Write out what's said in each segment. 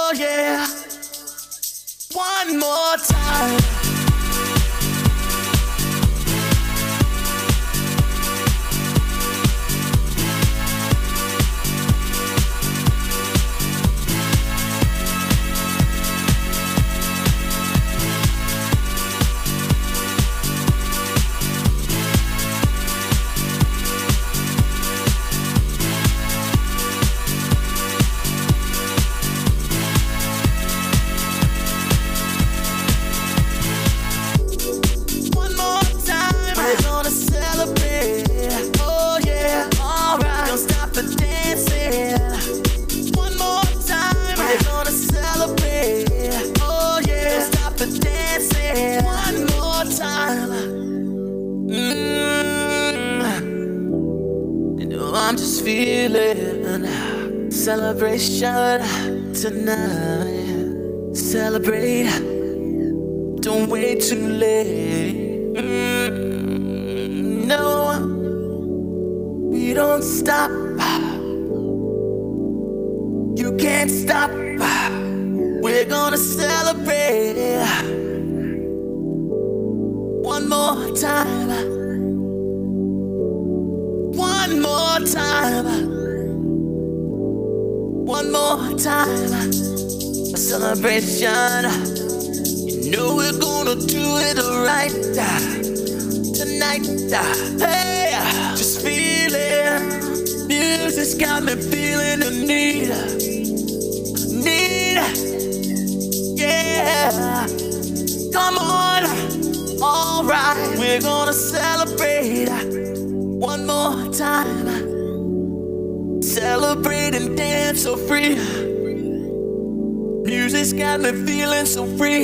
Oh yeah, one more time. Feeling celebration tonight. Celebrate, don't wait too late. No, we don't stop. You can't stop. We're gonna celebrate one more time. One more time. One more time, a celebration. You know we're gonna do it right tonight. Hey, just feel it. Music's got me feeling the need. Yeah, come on, alright. We're gonna celebrate one more time. Celebrate and dance so free. Music's got me feeling so free.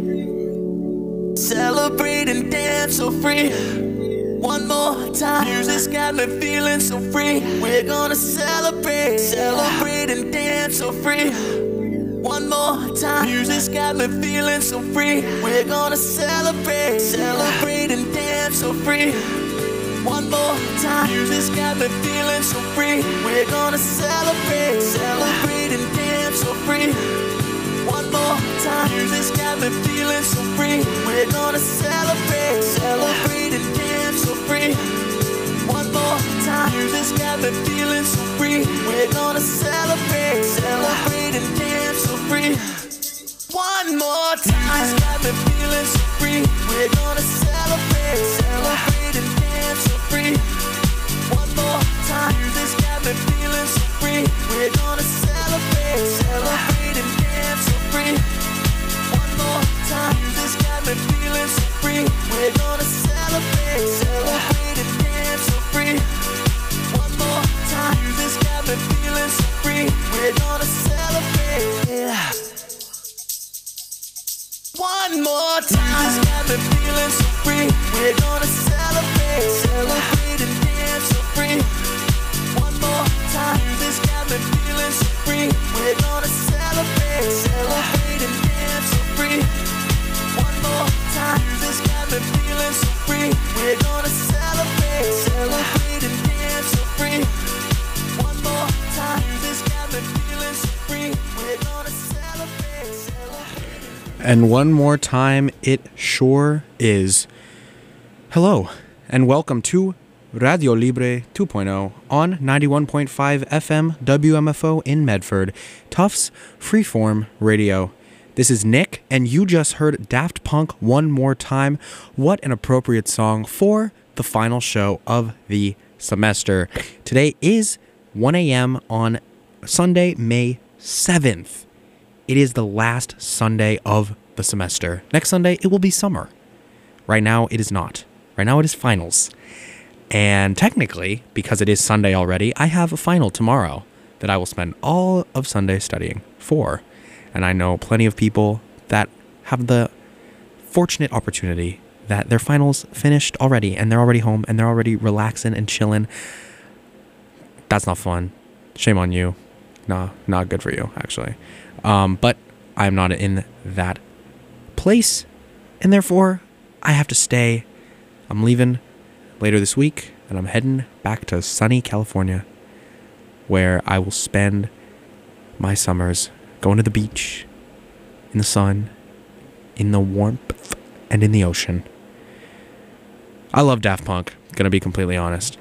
Celebrate and dance so free. One more time. Music's got me feeling so free. We're gonna celebrate. Celebrate and dance so free. One more time. Music's got me feeling so free. We're gonna celebrate. Celebrate and dance so free. One more time. Music's got me feeling so free. We're gonna celebrate. Celebrate and dance so free. One more time. Music's got me feeling so free. We're gonna celebrate. Celebrate and dance so free. One more time. Music's got me feeling so free. We're gonna celebrate. Celebrate and dance so free. One more time. Music's got me feeling so free. We're gonna celebrate. Celebrate and dance so free. One more time. Music's got me feeling so free. We're gonna celebrate. Celebrate and dance so free. One more time. Music's got me feeling so free. We're gonna celebrate. Celebrate and dance so free. One more time. Music's got me feeling so free. We're gonna celebrate. One more time. Music's got me feeling so free. We're gonna celebrate. Celebrate and dance so free. One more time. Music's got me feeling so free. We're gonna celebrate. Celebrate and dance so free. One more time. Music's got me feeling so free. We're gonna celebrate. Celebrate and dance so free. One more time. Music's got me feeling so free. We're gonna celebrate. And one more time, it sure is. Hello, and welcome to Radio Libre 2.0 on 91.5 FM WMFO in Medford, Tufts Freeform Radio. This is Nick, and you just heard Daft Punk One More Time. What an appropriate song for the final show of the semester. Today is 1 a.m. on Sunday, May 7th. It is the last Sunday of the semester. Next Sunday, it will be summer. Right now, it is not. Right now, it is finals. And technically, because it is Sunday already, I have a final tomorrow that I will spend all of Sunday studying for. And I know plenty of people that have the fortunate opportunity that their finals finished already, and they're already home, and they're already relaxing and chilling. That's not fun. Shame on you. Nah, not good for you, actually. But I'm not in that place, and therefore I have to stay. I'm leaving later this week, and I'm heading back to sunny California, where I will spend my summers going to the beach, in the sun, in the warmth, and in the ocean. I love Daft Punk, gonna be completely honest.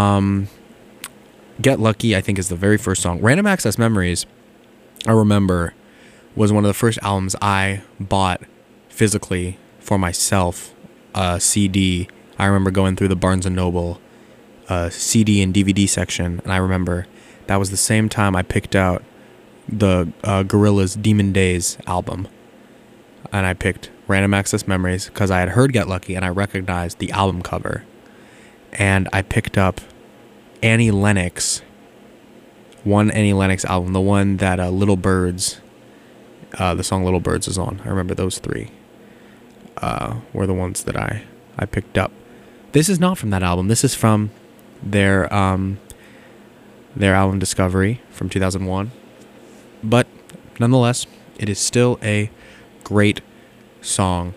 Get Lucky, I think, is the very first song. Random Access Memories, I remember, was one of the first albums I bought physically for myself, a CD. I remember going through the Barnes & Noble CD and DVD section, and I remember that was the same time I picked out the Gorillaz Demon Days album. And I picked Random Access Memories because I had heard Get Lucky and I recognized the album cover. And I picked up Annie Lennox, one Annie Lennox album, the one that Little Birds, the song Little Birds is on. I remember those three were the ones that I picked up. This is not from that album. This is from their album Discovery from 2001. But nonetheless, it is still a great song.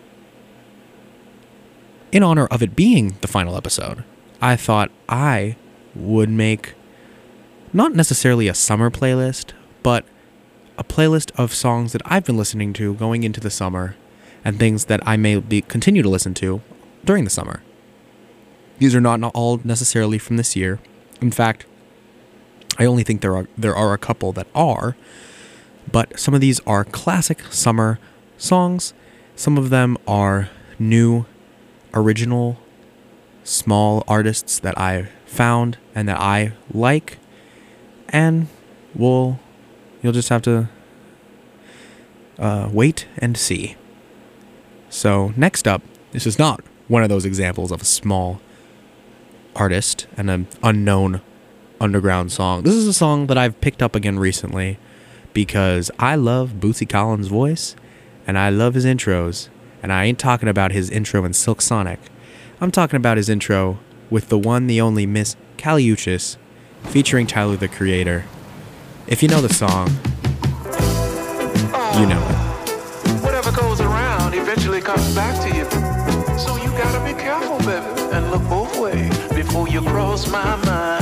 In honor of it being the final episode, I thought I would make not necessarily a summer playlist, but a playlist of songs that I've been listening to going into the summer and things that I may continue to listen to during the summer. These are not all necessarily from this year. In fact, I only think there are a couple that are, but some of these are classic summer songs. Some of them are new, original, small artists that I found and that I like, and you'll just have to wait and see. So next up, this is not one of those examples of a small artist and an unknown underground song. This is a song that I've picked up again recently because I love Bootsy Collins' voice and I love his intros. And I ain't talking about his intro in Silk Sonic. I'm talking about his intro with the one, the only Miss Kali Uchis featuring Tyler the Creator. If you know the song, you know it. Whatever goes around eventually comes back to you. So you gotta be careful, baby, and look both ways before you cross my mind.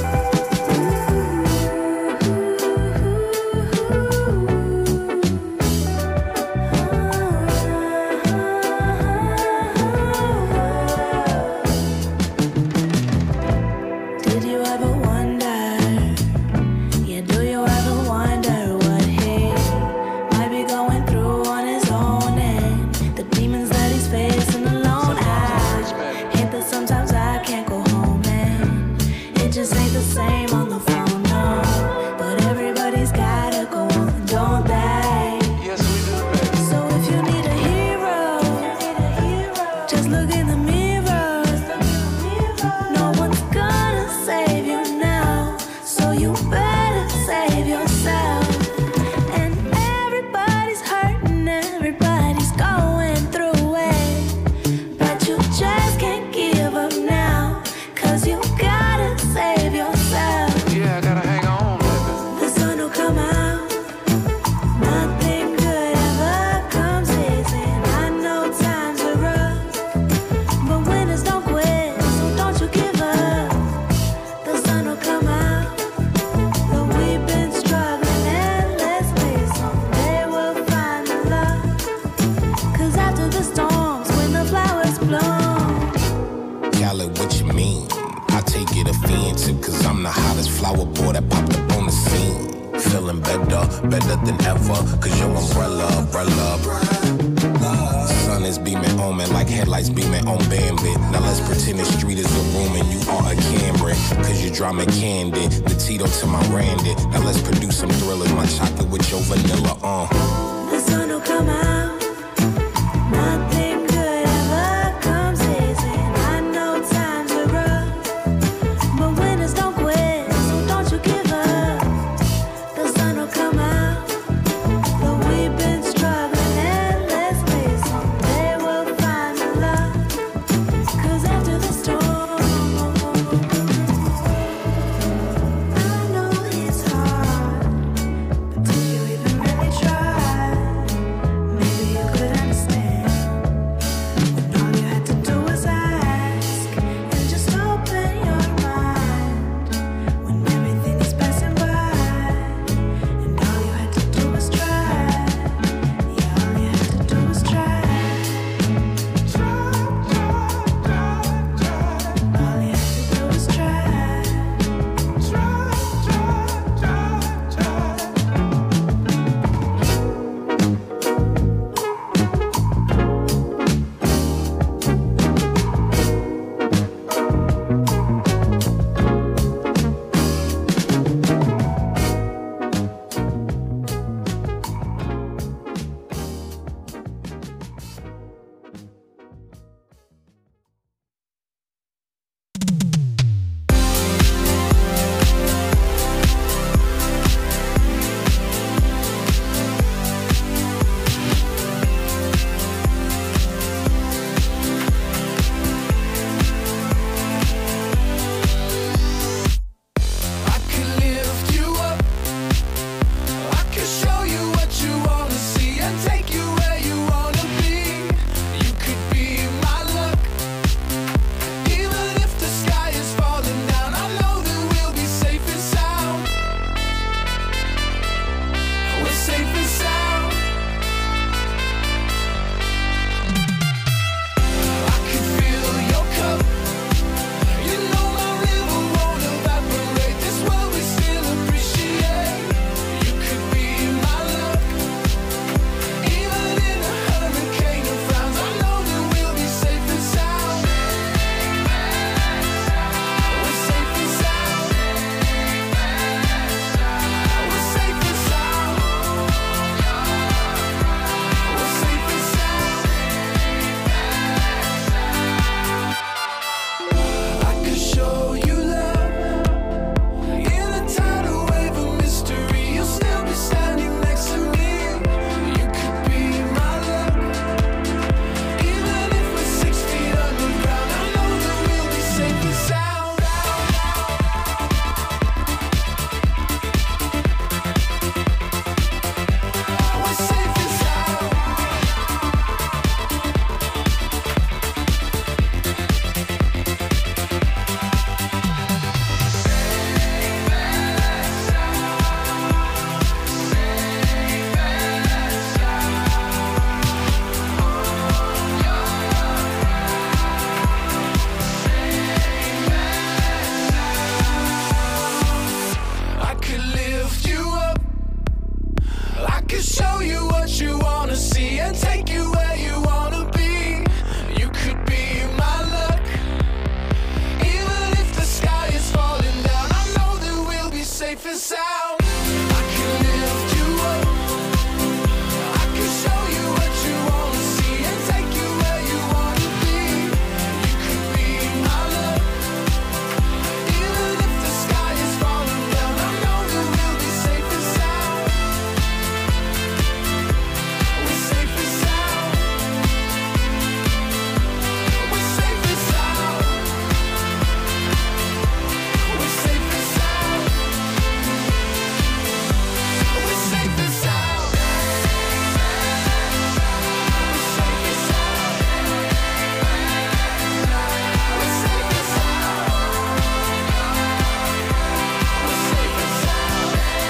Better than ever, cause your umbrella. Sun is beaming on me like headlights beaming on Bambit. Now let's pretend the street is a room and you are a Camry. Cause you draw me candy, the Tito to my Randy. Now let's produce some thrillers, my chocolate with your vanilla, The sun will come out. Nothing good ever comes easy. I know times are rough, but winners don't quit, so don't you give up. The sun will come out, but we've been struggling endlessly. Someday we'll find the love, cause after the storm, I know it's hard, but do you even really try? Maybe show you what you wanna see and take you where you wanna be. You could be my luck. Even if the sky is falling down, I know that we'll be safe and sound. I can lift you up. I can show you what you wanna see and take you where you wanna be. You could be my luck. Even if the sky is falling down, I know that we'll be safe and sound. We're safe and sound. We're safe and sound. We're safe and sound. We're safe and sound. We're safe and sound. We're safe and sound. We're safe and sound.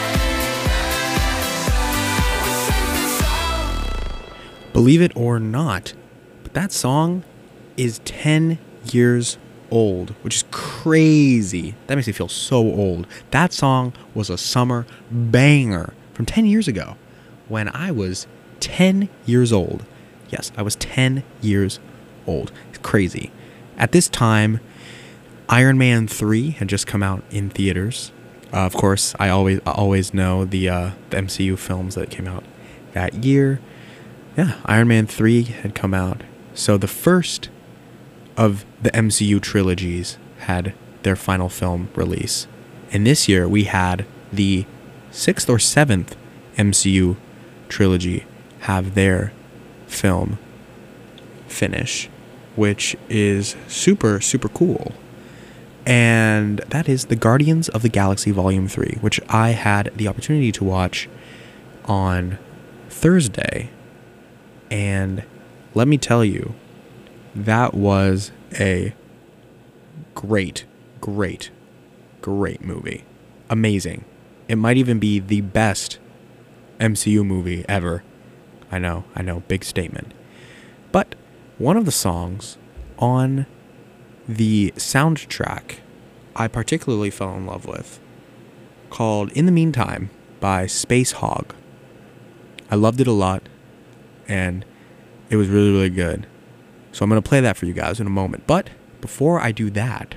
We're safe and sound. Believe it or not, but that song is 10 years old, which is crazy. That makes me feel so old. That song was a summer banger from 10 years ago when I was 10 years old. Yes, I was 10 years old. It's crazy. At this time, Iron Man 3 had just come out in theaters. Of course, I always know the MCU films that came out that year. Yeah, Iron Man 3 had come out. So the first of the MCU trilogies had their final film release. And this year we had the 6th or 7th MCU trilogy have their film finish, which is super, super cool. And that is the Guardians of the Galaxy Volume 3, which I had the opportunity to watch on Thursday. And let me tell you, that was a great, great, great movie. Amazing. It might even be the best MCU movie ever. I know, big statement. But one of the songs on the soundtrack I particularly fell in love with, called In the Meantime by Space Hog. I loved it a lot, and it was really, really good. So I'm going to play that for you guys in a moment. But before I do that,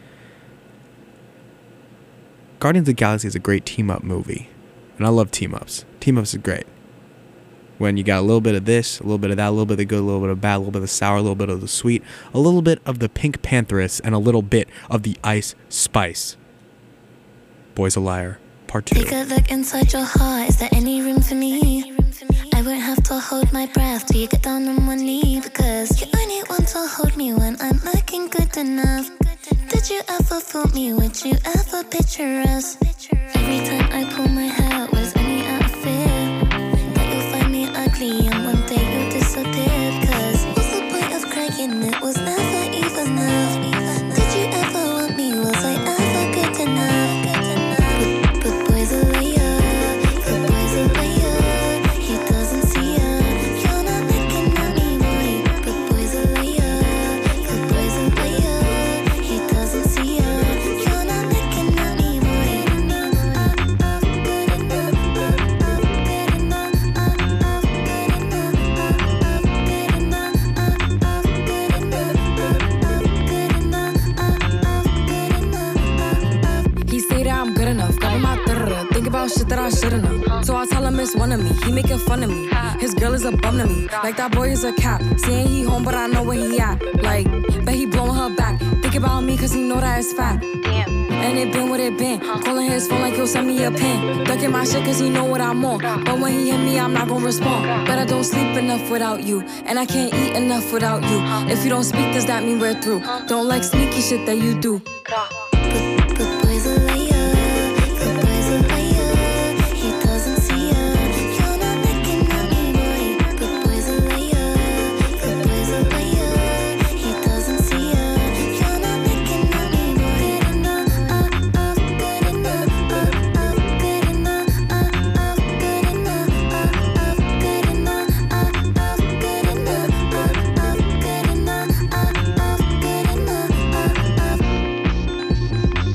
Guardians of the Galaxy is a great team-up movie. And I love team-ups. Team-ups is great. When you got a little bit of this, a little bit of that, a little bit of the good, a little bit of bad, a little bit of the sour, a little bit of the sweet, a little bit of the Pink Pantheress, and a little bit of the Ice Spice. Boys a Liar, Part 2. Take a look inside your heart. Is there any room for me? I won't have to hold my breath till you get down on one knee, because you only want to hold me when I'm looking good enough. Did you ever fool me? Would you ever picture us? Every time I pull my hair, was only out of fear that you'll find me ugly and one day you'll disappear. Cause what's the point of crying? It was never even enough. Did you ever want me? Was I ever good enough? But boys are liar, but boys are liar. He doesn't see her. You're not looking at me, boy. But boys are liar, but boys are liar. He doesn't see her. You're not looking at me, boy. Good enough, good enough, good enough, He say that I'm good enough, cover my think about shit that I shouldn't know. So I tell him it's one of me, he making fun of me. His girl is a bum to me, like that boy is a cap. Saying he home, but I know where he at. Like, bet he blowing her back. Think about me, cause he know that it's fat. And it been what it been. Calling his phone like he'll send me a pin. Ducking my shit cause he know what I'm on. But when he hit me, I'm not gonna respond. But I don't sleep enough without you, and I can't eat enough without you. If you don't speak, does that mean we're through? Don't like sneaky shit that you do. but boys are liar, but boys are liar. He doesn't see her. You're not looking at me, boy. But boys are liar, but boys are liar. He doesn't see her. You're not looking at me, boy. Good enough, good enough, good enough, good enough, good enough, good enough, good enough, good enough.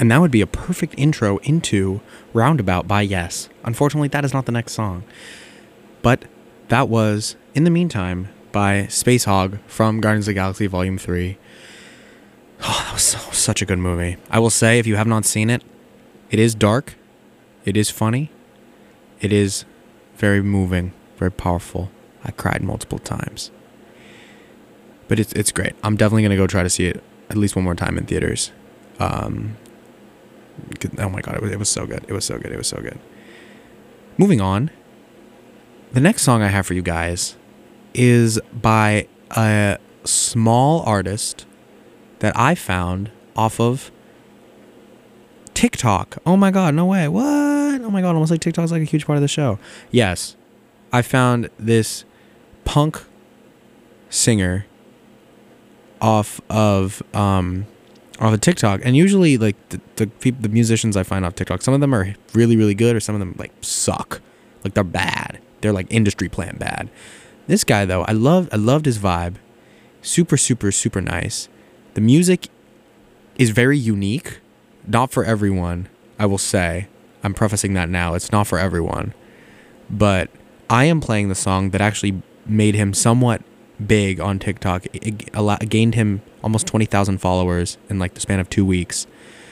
And that would be a perfect intro into Roundabout by Yes. Unfortunately, that is not the next song. But that was, in the meantime, by Space Hog from Guardians of the Galaxy Volume 3. Oh, that was such a good movie. I will say, if you have not seen it, it is dark. It is funny. It is very moving, very powerful. I cried multiple times. But it's great. I'm definitely going to go try to see it at least one more time in theaters. Oh my god, it was so good. It was so good. It was so good. Moving on. The next song I have for you guys is by a small artist that I found off of TikTok. Oh my god, no way. What? Oh my god, almost like TikTok's like a huge part of the show. Yes. I found this punk singer off of TikTok, and usually like the musicians I find off TikTok, some of them are really, really good, or some of them like suck. Like they're bad. They're like industry plant bad. This guy though, I loved his vibe. Super, super, super nice. The music is very unique. Not for everyone, I will say. I'm prefacing that now. It's not for everyone. But I am playing the song that actually made him somewhat big on TikTok. It gained him almost 20,000 followers in like the span of 2 weeks.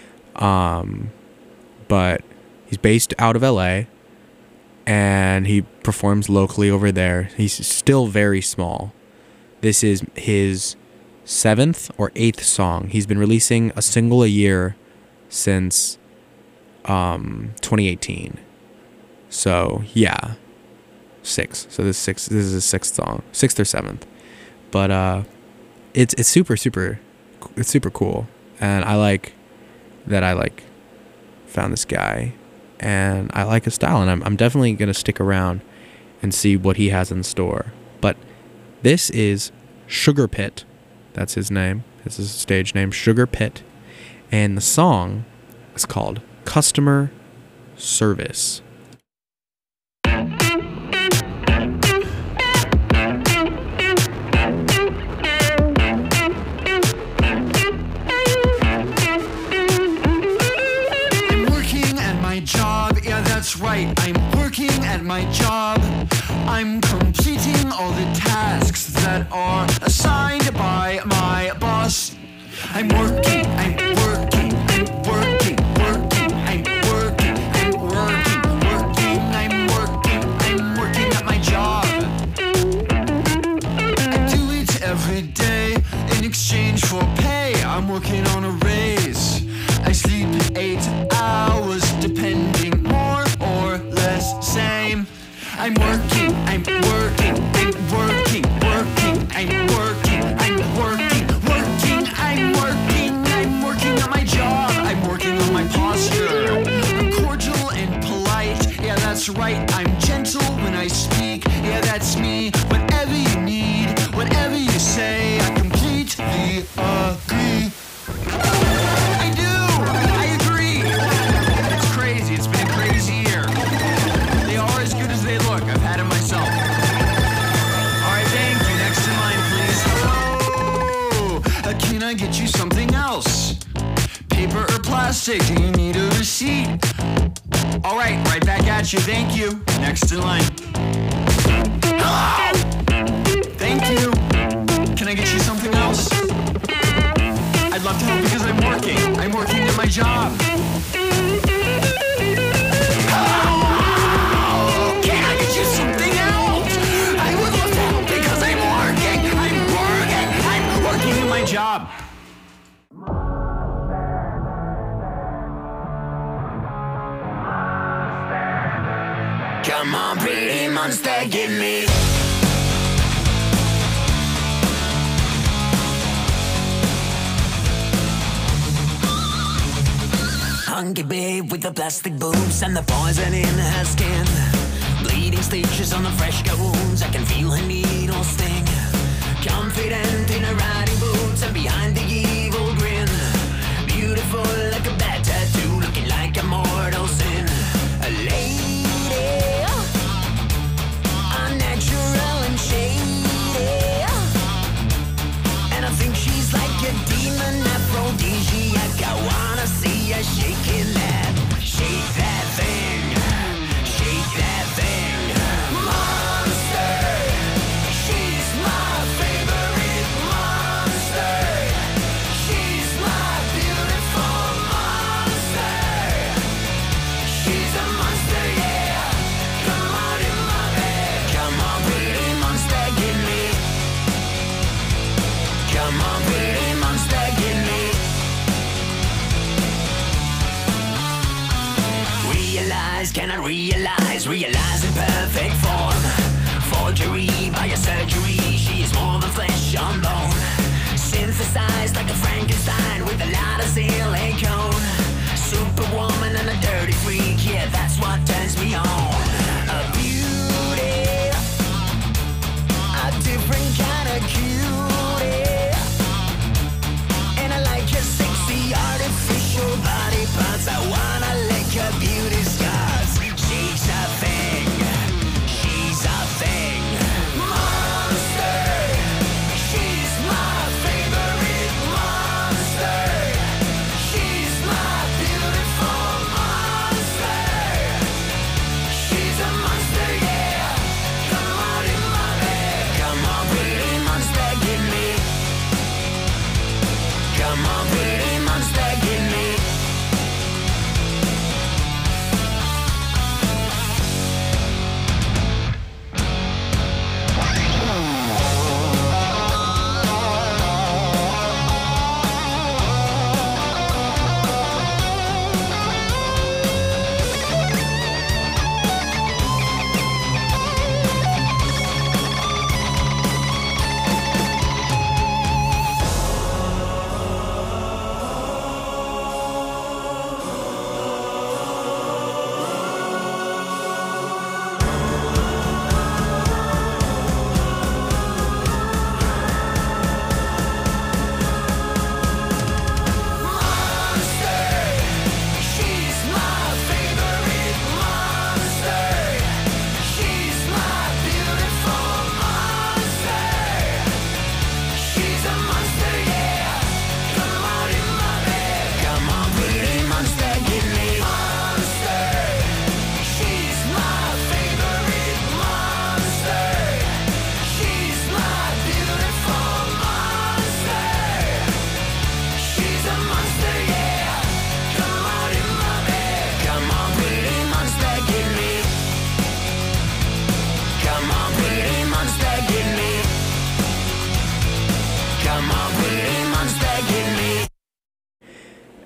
But he's based out of LA, and he performs locally over there. He's still very small. This is his 7th or 8th song. He's been releasing a single a year since 2018. So yeah, 6. So this is his 6th song, 6th or 7th. But it's super cool, and I like that. I like found this guy, and I like his style, and I'm definitely gonna stick around and see what he has in store. But this is Sugar Pit. That's his name. This is his stage name, Sugar Pit, and the song is called Customer Service. Right, I'm working at my job. I'm completing all the tasks that are assigned by my boss. I'm working, I'm working, I'm working, working, I'm working, I'm working, working, I'm working, I'm working at my job. I do it every day in exchange for pay. I'm working on a raise. I sleep 8 hours depending more or less, same. I'm working, I'm working, I'm working, working, I'm working, I'm working, working, I'm working, I'm working on my job. I'm working on my posture. I'm cordial and polite, yeah that's right. I'm gentle when I speak, yeah that's me. Whatever you need, whatever you say, I completely agree. Get you something else. Paper or plastic? Do you need a receipt? Alright, right back at you, thank you. Next in line. Hello! Thank you. Can I get you something else? I'd love to help because I'm working. I'm working at my job. Hello! Can I get you something else? I would love to help because I'm working. I'm working at my job. Come on, pretty monster, give me. Hunky babe with the plastic boobs and the poison in her skin. Bleeding stitches on the fresh cut wounds. I can feel her needle sting. Confident in her riding boots and behind the evil grin. Beautiful like a bad tattoo, looking like a mortal sin. A lady, unnatural and shady, and I think she's like a demon aphrodisiac. I wanna see her shake.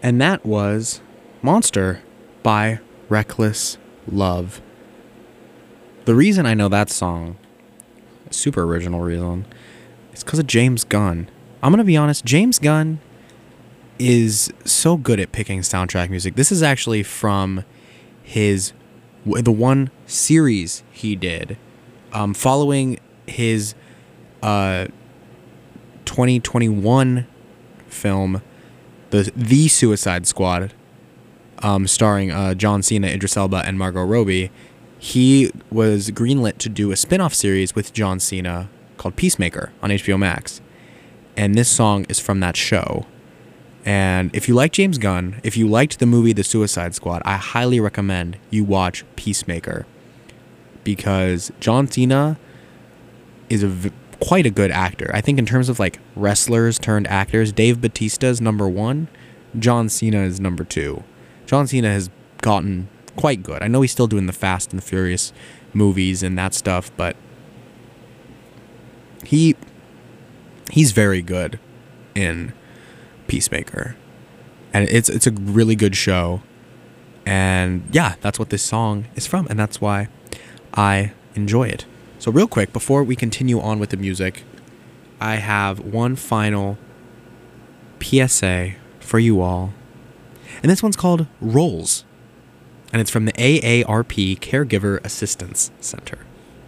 And that was Monster by Reckless Love. The reason I know that song, a super original reason, is because of James Gunn. I'm going to be honest, James Gunn is so good at picking soundtrack music. This is actually from the one series he did following his 2021 film, The Suicide Squad, starring John Cena, Idris Elba, and Margot Robbie. He was greenlit to do a spin-off series with John Cena called Peacemaker on HBO Max. And this song is from that show. And if you like James Gunn, if you liked the movie The Suicide Squad, I highly recommend you watch Peacemaker. Because John Cena is quite a good actor. I think in terms of like wrestlers turned actors, Dave Bautista's number 1, John Cena is number 2. John Cena has gotten quite good. I know he's still doing the Fast and the Furious movies and that stuff, but he's very good in Peacemaker. And it's a really good show. And yeah, that's what this song is from, and that's why I enjoy it. So real quick, before we continue on with the music, I have one final PSA for you all. And this one's called Rolls. And it's from the AARP Caregiver Assistance Center.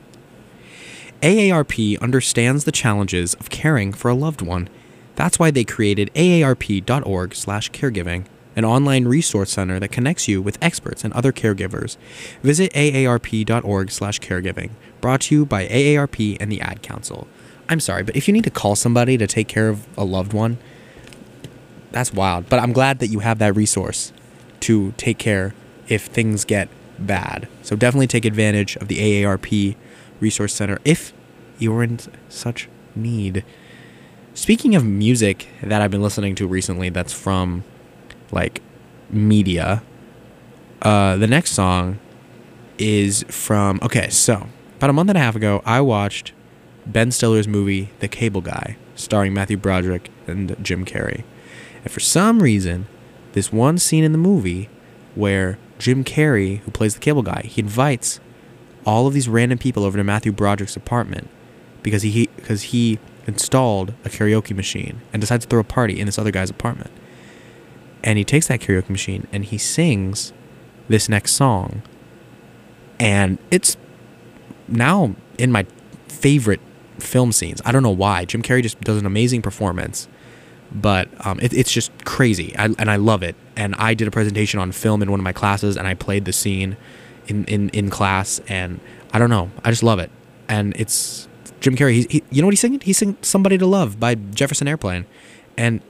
AARP understands the challenges of caring for a loved one. That's why they created aarp.org/caregiving, an online resource center that connects you with experts and other caregivers. Visit aarp.org/caregiving, brought to you by AARP and the Ad Council. I'm sorry, but if you need to call somebody to take care of a loved one, that's wild. But I'm glad that you have that resource to take care if things get bad. So definitely take advantage of the AARP Resource Center if you're in such need. Speaking of music that I've been listening to recently that's from, like, media, the next song is from... Okay, so, about a month and a half ago, I watched Ben Stiller's movie, The Cable Guy, starring Matthew Broderick and Jim Carrey. And for some reason, this one scene in the movie where Jim Carrey, who plays the cable guy, he invites all of these random people over to Matthew Broderick's apartment because he installed a karaoke machine and decides to throw a party in this other guy's apartment. And he takes that karaoke machine and he sings this next song. And it's now in my favorite film scenes. I don't know why. Jim Carrey just does an amazing performance. But it's just crazy, and I love it. And I did a presentation on film in one of my classes, and I played the scene in class, and I don't know, I just love it. And it's Jim Carrey. He you know what he's singing? He's singing "Somebody to Love" by Jefferson Airplane, and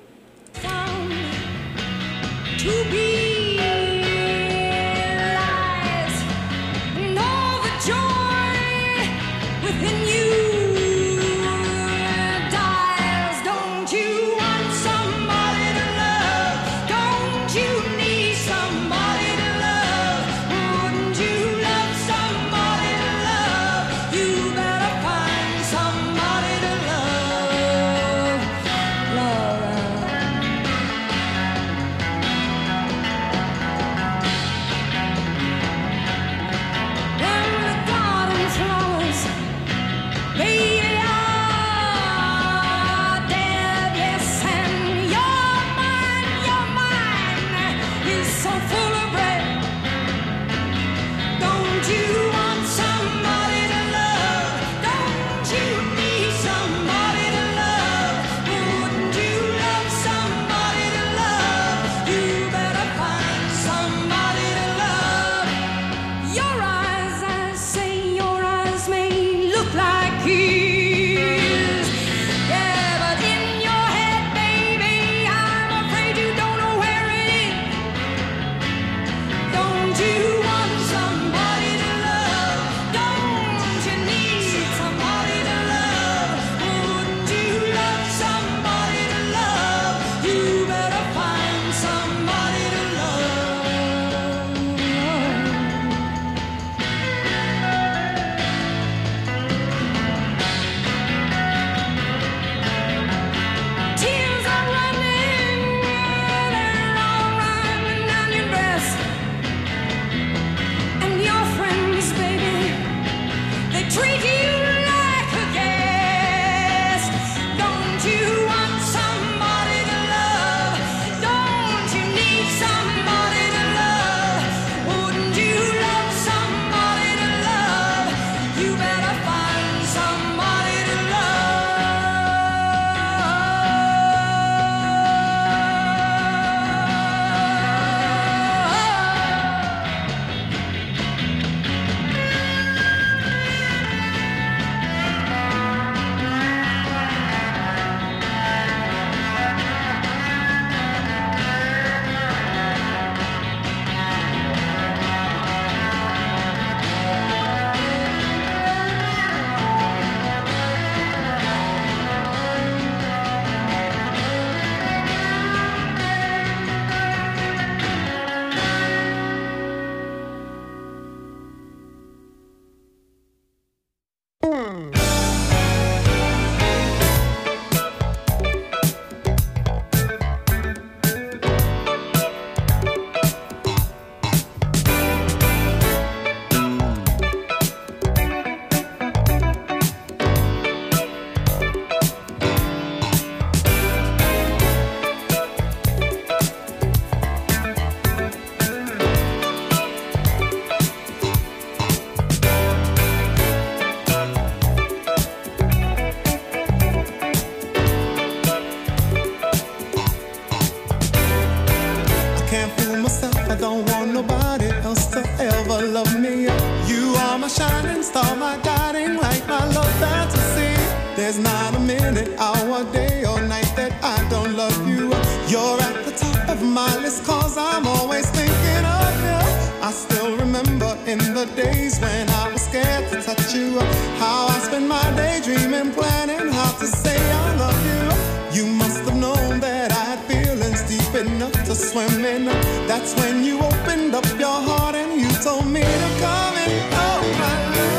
not a minute, hour, day or night that I don't love you. You're at the top of my list, cause I'm always thinking of you. I still remember in the days when I was scared to touch you, how I spent my day dreaming, planning how to say I love you. You must have known that I had feelings deep enough to swim in. That's when you opened up your heart and you told me to come in. Oh my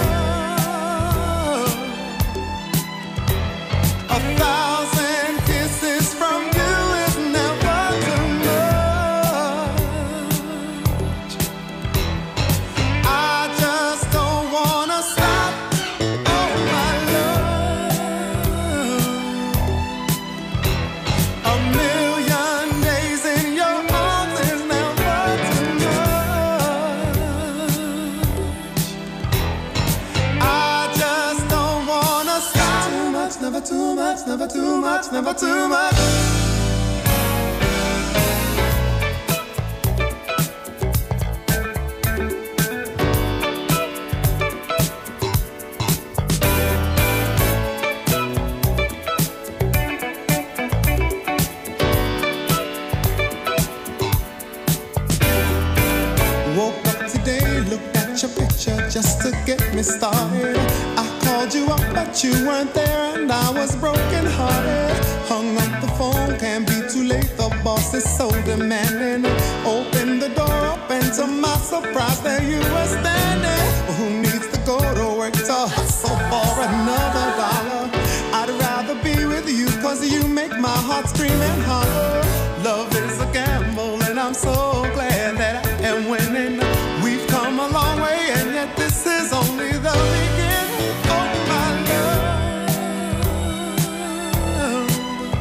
love, 1,000 kisses from you is never too much. I just don't wanna stop. Oh my love, a million days in your arms is never too much. I just don't wanna stop. Too much, never too much, never too much, never too much. Woke up today, looked at your picture just to get me started. I called you up, but you weren't there, and I was broken hearted. Hung up the phone, can't be too late, the boss is so demanding. Opened the door up, and to my surprise, there you were standing. Who needs to go to work to hustle for another dollar? I'd rather be with you, cause you make my heart scream and holler. Love is a gamble, and I'm so glad that I am winning. We've come a long way, and yet this is only the beginning. Oh my love,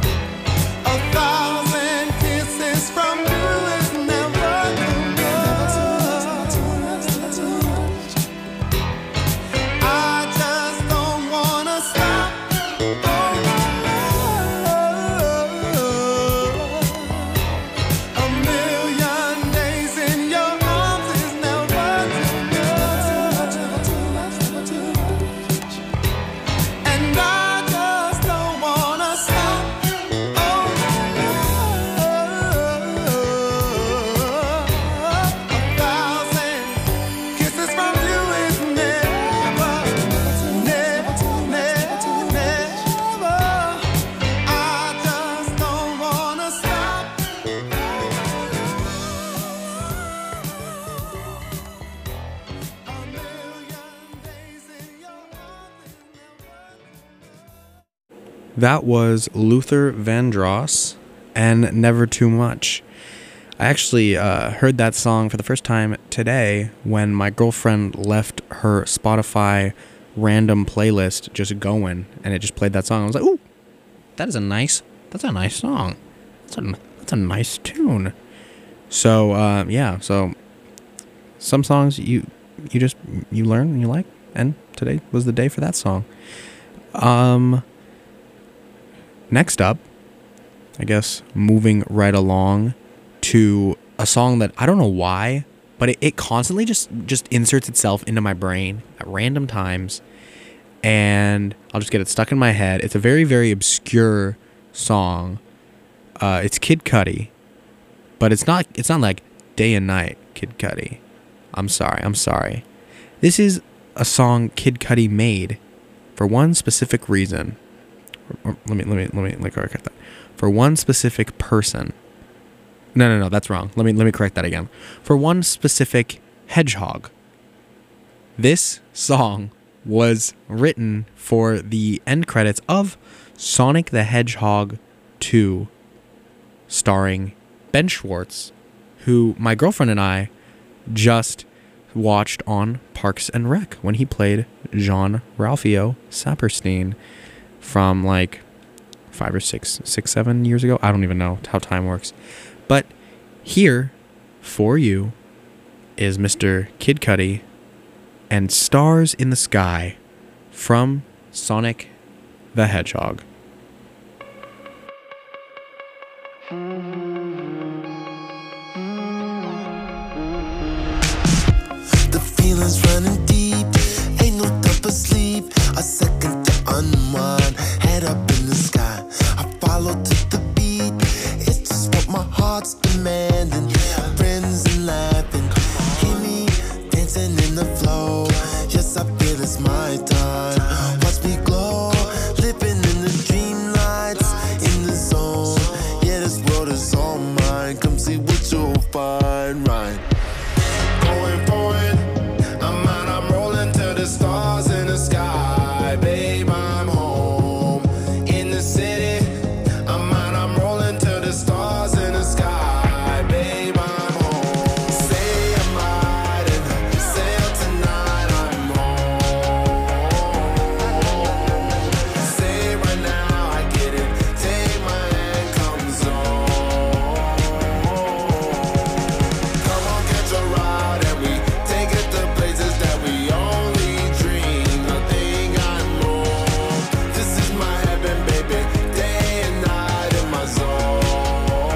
1,000 kisses from you is never too much. I just don't wanna stop. Oh my love, a million days in your arms is never too much. And I just don't wanna stop. Oh my love, 1,000 kisses from you is never, never, never. I just don't wanna stop. A million days in your arms is never. That was Luther Vandross and Never Too Much. I actually heard that song for the first time today when my girlfriend left her Spotify random playlist just going, and it just played that song. I was like, ooh, that's a nice song. That's a nice tune. So, yeah, so some songs you learn and you like, and today was the day for that song. Next up, I guess moving right along to a song that I don't know why, but it constantly just inserts itself into my brain at random times, and I'll just get it stuck in my head. It's a very, very obscure song. It's Kid Cudi, but it's not like Day and Night Kid Cudi. I'm sorry. This is a song Kid Cudi made for one specific reason. Let me correct that. For one specific person. No, that's wrong. Let me correct that again. For one specific hedgehog. This song was written for the end credits of Sonic the Hedgehog 2, starring Ben Schwartz, who my girlfriend and I just watched on Parks and Rec when he played Jean-Ralphio Saperstein from like 5 or 6, 7 years ago. I don't even know how time works. But here for you is Mr. Kid Cudi and Stars in the Sky from Sonic the Hedgehog. The feeling's running deep, ain't no double sleep. A second to unwind, head up follow to the beat. It's just what my heart's demanding. Friends and laughing, hear me dancing in the flow. Yes, I feel it's my time. Watch me glow, living in the dream lights, in the zone. Yeah, this world is all mine. Come see what you'll find, right? Going for it, I'm out, I'm rolling to the stars in the sky. Babe, I'm home in the city. I'm out, I'm rolling to the stars in the sky. Babe, I'm home. Say I'm riding, sail tonight, I'm home. Say right now, I get it. Take my hand, come zone. Come on, catch a ride, and we take it to places that we only dream. Nothing I know. This is my heaven, baby. Day and night in my zone.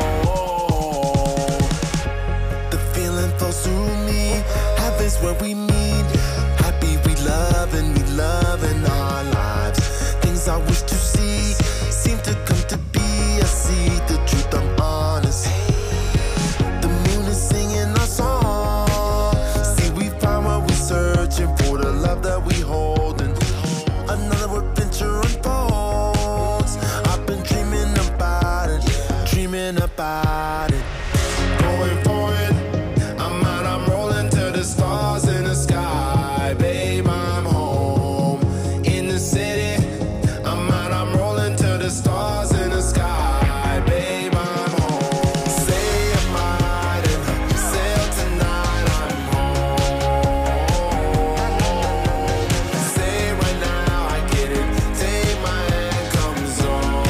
The feeling flows through me. Heaven's where we meet. Happy we love in our lives. Things I wish to see seem to come to be. I see the truth, I'm honest. The moon is singing our song. See, we find what we're searching for, the love that we holding. Another adventure unfolds. I've been dreaming about it, dreaming about it. Going for it, I'm out, I'm rolling to the stars in the sky. Babe, I'm home in the city. I'm out, I'm rolling to the stars in the sky. Babe, I'm home. Say I'm riding, sail tonight, I'm home. Say right now, I get it. Take my hand, come zone.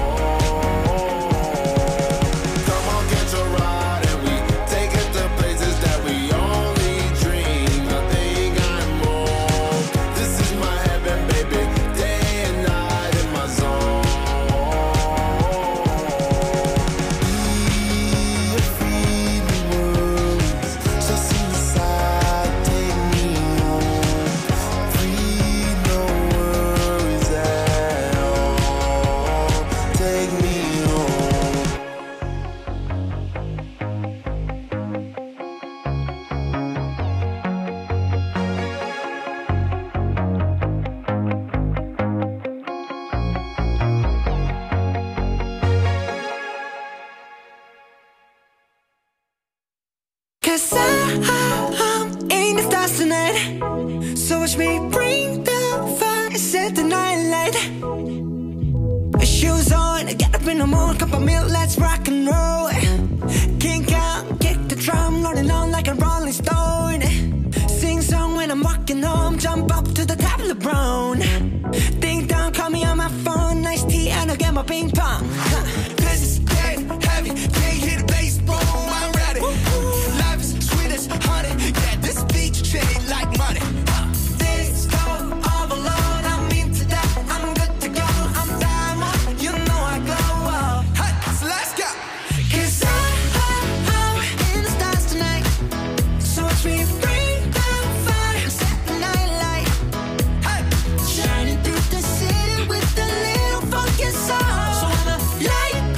Come on, catch a ride, and we take it to places that we only dream. Nothing I more. This is my heaven, baby. Day and night in my zone. Be free, the words just inside. Take me home. Free, no worries at all. Take me home. Cause I'm in the stars tonight. So watch me bring the fire, set the night light. Shoes on, get up in the morning, cup of milk, let's rock and roll. Kink out, kick the drum, rolling on like a rolling stone. Sing song when I'm walking home, jump up to the top of the brown. Ding dong, call me on my phone, nice tea and I'll get my ping pong. This is dead heavy, can't hit the bass, boom, I'm ready. Life is sweet as honey, yeah, this beat chain like money. This go overload, I'm into that, I'm good to go, I'm diamond, you know I glow. Hey, so let's go. Cause I'm in the stars tonight, so watch me bring the fire, set the night light. Hey, shining through the city with a little funky soul. So I'ma light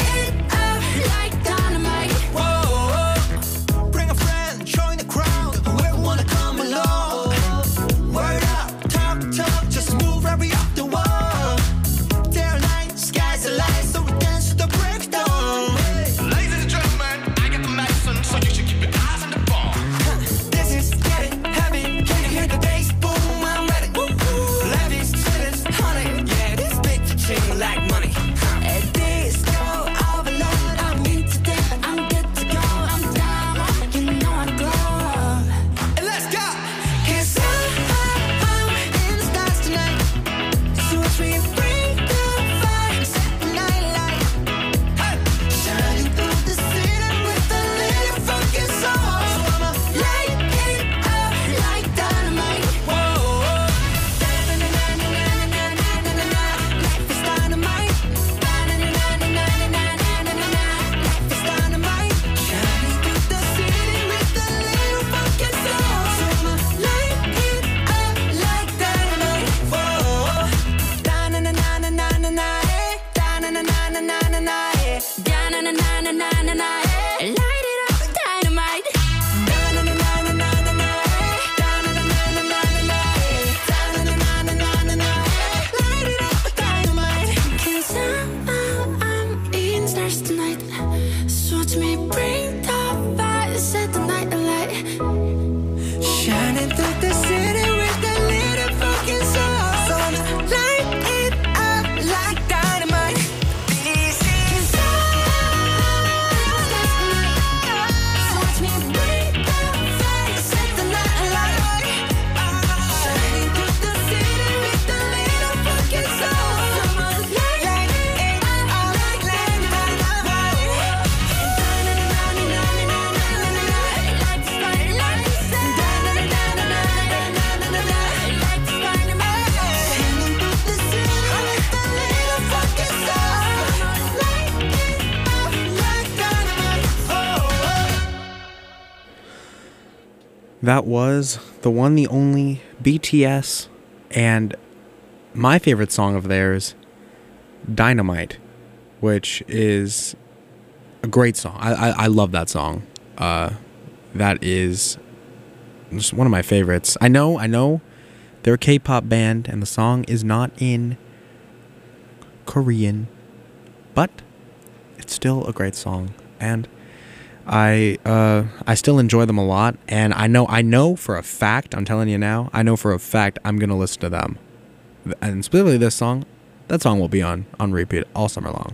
na na na na na na na. Light it up, dynamite. I'm eating stars tonight. So watch me bring the fire, set the night alight. Shining through the city with a little fucking soul. So light it up like dynamite. This is so watch me bring the fire, set the night alight. Shining through the city with a little fucking soul. So light it up like dynamite. That was the one, the only BTS, and my favorite song of theirs, Dynamite, which is a great song. I love that song. That is just one of my favorites. I know they're a K-pop band, and the song is not in Korean, but it's still a great song, and I still enjoy them a lot, and I know for a fact, I'm telling you now, I know for a fact I'm gonna listen to them, and specifically this song. That song will be on repeat all summer long.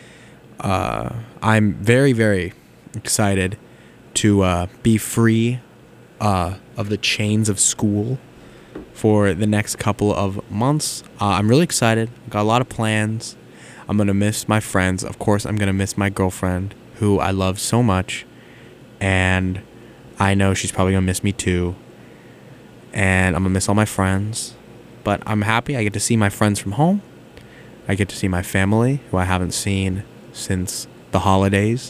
I'm very, very excited to be free of the chains of school for the next couple of months. I'm really excited. Got a lot of plans. I'm gonna miss my friends. Of course, I'm gonna miss my girlfriend, who I love so much, and I know she's probably gonna miss me too. And I'm gonna miss all my friends, but I'm happy I get to see my friends from home. I get to see my family, who I haven't seen since the holidays.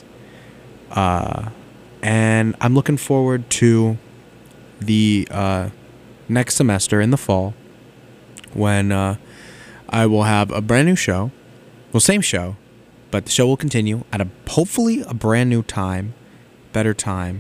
And I'm looking forward to the next semester in the fall, when I will have a brand new show. Well, same show, but the show will continue at hopefully a brand new time, better time,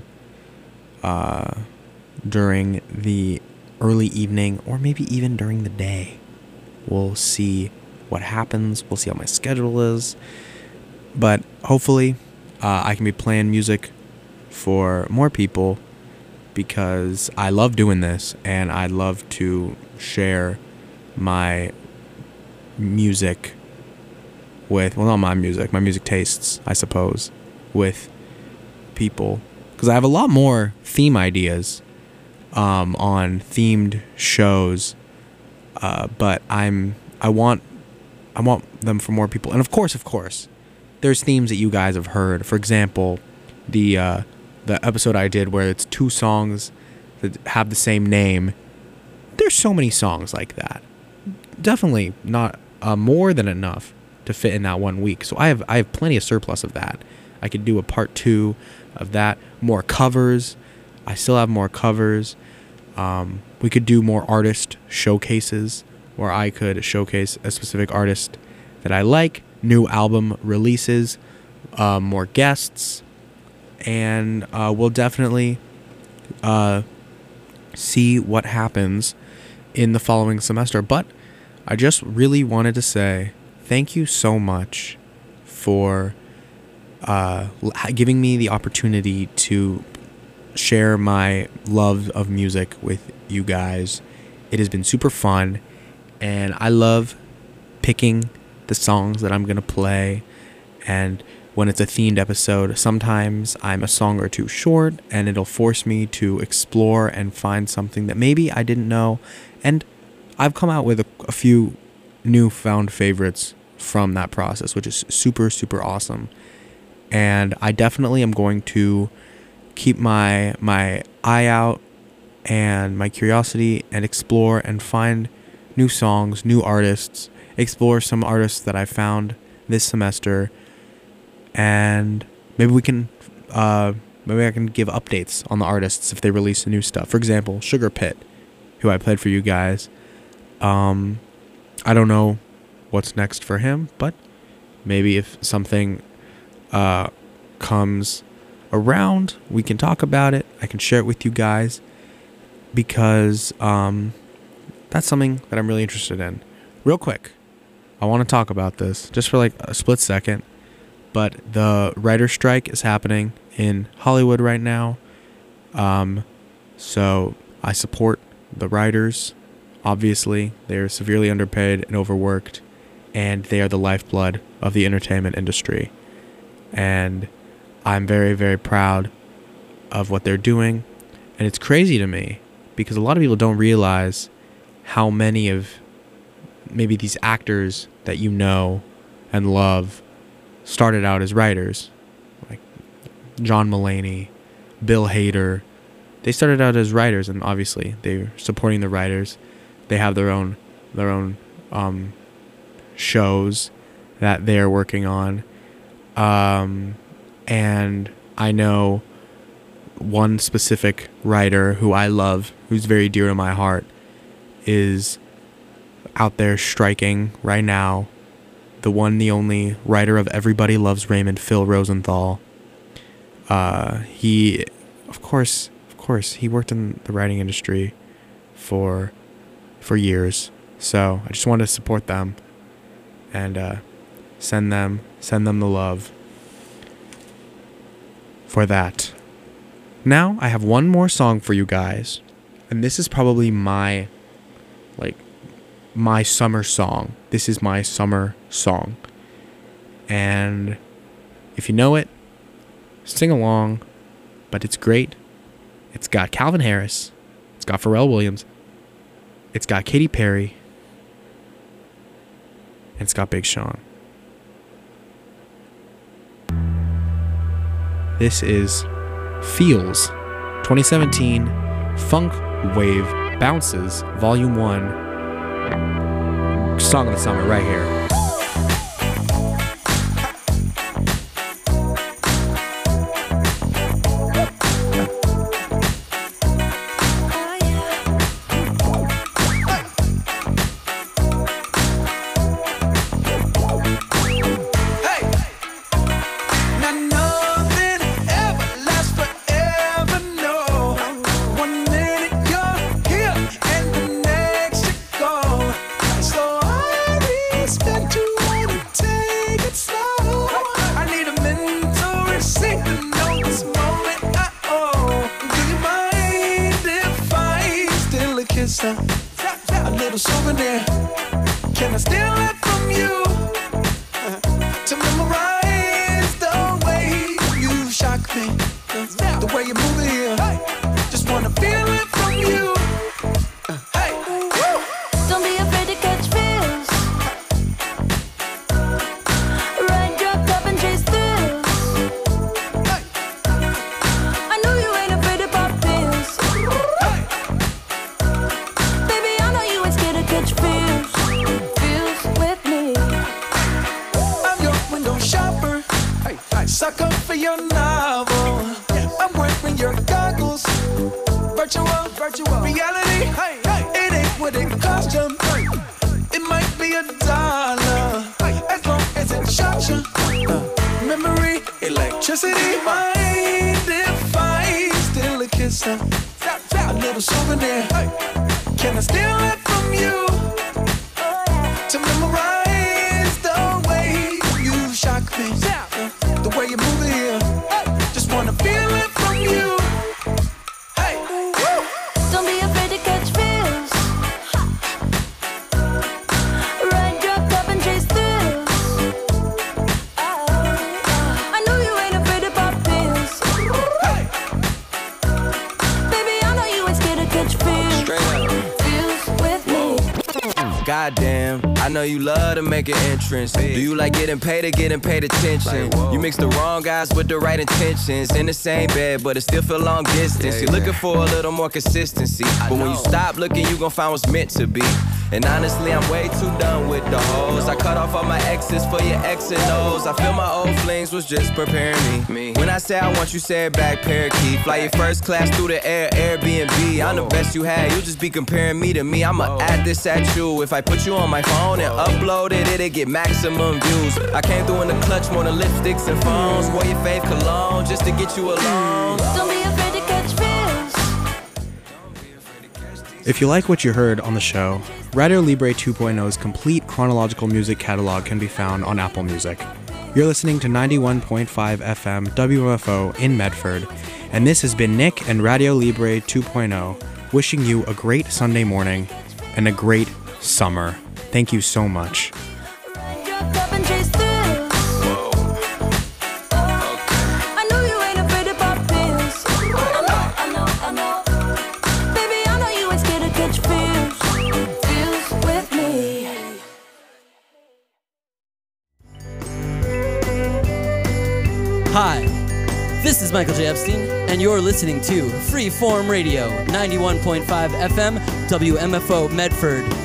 during the early evening, or maybe even during the day. We'll see what happens. We'll see how my schedule is. But hopefully I can be playing music for more people, because I love doing this, and I love to share my music with, well, not my music tastes, I suppose, with people, because I have a lot more theme ideas on themed shows, but I want them for more people. And of course there's themes that you guys have heard. For example, the episode I did where it's 2 songs that have the same name. There's so many songs like that. Definitely not more than enough to fit in that 1 week. So I have plenty of surplus of that. I could do a part 2 of that. More covers. I still have more covers. We could do more artist showcases, where I could showcase a specific artist that I like. New album releases. More guests. And we'll definitely see what happens in the following semester. But I just really wanted to say thank you so much for giving me the opportunity to share my love of music with you guys. It has been super fun, and I love picking the songs that I'm going to play. And when it's a themed episode, sometimes I'm a song or two short, and it'll force me to explore and find something that maybe I didn't know. And I've come out with a few newfound favorites from that process, which is super, super awesome. And I definitely am going to keep my eye out and my curiosity, and explore and find new songs, new artists, explore some artists that I found this semester. And maybe I can give updates on the artists if they release new stuff. For example, Sugar Pit, who I played for you guys. I don't know what's next for him, but maybe if something comes around, we can talk about it. I can share it with you guys because that's something that I'm really interested in. Real quick, I want to talk about this just for like a split second, but the writer's strike is happening in Hollywood right now. So I support the writers. Obviously, they're severely underpaid and overworked, and they are the lifeblood of the entertainment industry. And I'm very, very proud of what they're doing. And it's crazy to me because a lot of people don't realize how many of maybe these actors that you know and love started out as writers. Like John Mulaney, Bill Hader. They started out as writers, and obviously they're supporting the writers. They have their own shows that they're working on. And I know one specific writer who I love, who's very dear to my heart, is out there striking right now. The one, the only writer of Everybody Loves Raymond, Phil Rosenthal. He, of course, he worked in the writing industry for years. So I just wanted to support them and send them the love for that. Now I have one more song for you guys, and this is probably my summer song. This is my summer song, and if you know it, sing along. But it's great. It's got Calvin Harris, it's got Pharrell Williams, it's got Katy Perry, and it's got Big Sean. This is Feels 2017 Funk Wave Bounces Volume 1. Song of the summer right here. A little souvenir. Can I steal it from you? To memorize the way you shock me, the way you move it here. Just wanna feel it from you. Don't be afraid to catch feels. Ride your cup and chase thrills. I know you ain't afraid to pop pills. Baby, I know you ain't scared to catch feels. Feels with me. I'm your window shopper. Sucker for your novel. I'm wearing your goggles. Virtual reality. It ain't what it cost you. It might be $1 as long as it shocks you. Memory, electricity. Mind if I steal a kiss? A little souvenir. Can I steal it from you? To memorize the way you shock me, the way you move it here. Just wanna feel it from you. Don't be afraid to catch feels. Ride your cup and chase thrills. I know you ain't afraid to pop pills. Baby, I know you ain't scared to catch feels. Feels with me. Goddamn, I know you love to make an entrance. Do you like getting paid or getting paid attention? You mix the wrong guys with the right intentions. In the same bed, but it still feel long distance. You're looking for a little more consistency. But when you stop looking, you gon' find what's meant to be. And honestly, I'm way too done with the hoes. I cut off all my exes for your X and O's. I feel my old flings was just preparing me. When I say I want you, say it back, parakeet. Fly your first class through the air, Airbnb. I'm the best you had, you just be comparing me to me. I'ma add this at you. If I put you on my phone and upload it, it'll get maximum views. I came through in the clutch more than lipsticks and phones. Wore your fave cologne just to get you alone. Don't be afraid to catch fish. If you like what you heard on the show, Radio Libre 2.0's complete chronological music catalog can be found on Apple Music. You're listening to 91.5 FM WMFO in Medford, and this has been Nick and Radio Libre 2.0 wishing you a great Sunday morning and a great summer. Thank you so much. Dropped up and chased through. I know you ain't afraid of pop pills. I know. Baby, I know you ain't scared to catch feels with me. Hi, this is Michael J. Epstein, and you're listening to Freeform Radio, 91.5 FM, WMFO Medford.